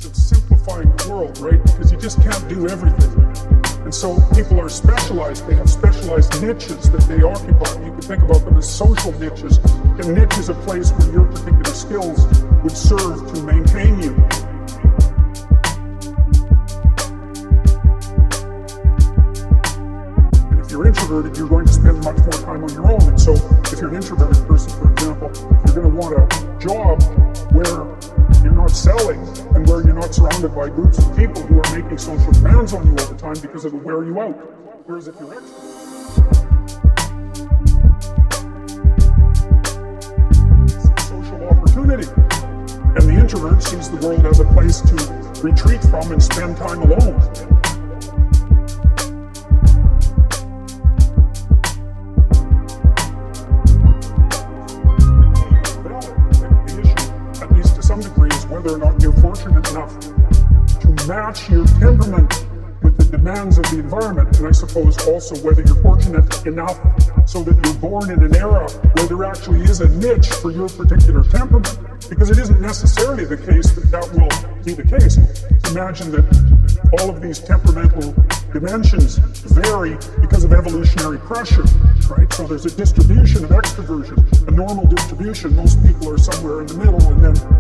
of simplifying the world, right? Because you just can't do everything. And so people are specialized. They have specialized niches that they occupy. You can think about them as social niches. A niche is a place where your particular skills would serve to maintain you. And if you're introverted, you're going to spend much more time on your own. And so if you're an introverted person, for example, you're going to want a job where you're not selling and where you're not surrounded by groups of people who are making social demands on you all the time, because it'll wear you out. Whereas if you're extrovert, social opportunity. And the introvert sees the world as a place to retreat from and spend time alone. Whether or not you're fortunate enough to match your temperament with the demands of the environment, and I suppose also whether you're fortunate enough so that you're born in an era where there actually is a niche for your particular temperament, because it isn't necessarily the case that that will be the case. Imagine that all of these temperamental dimensions vary because of evolutionary pressure, right? So there's a distribution of extroversion, a normal distribution. Most people are somewhere in the middle, and then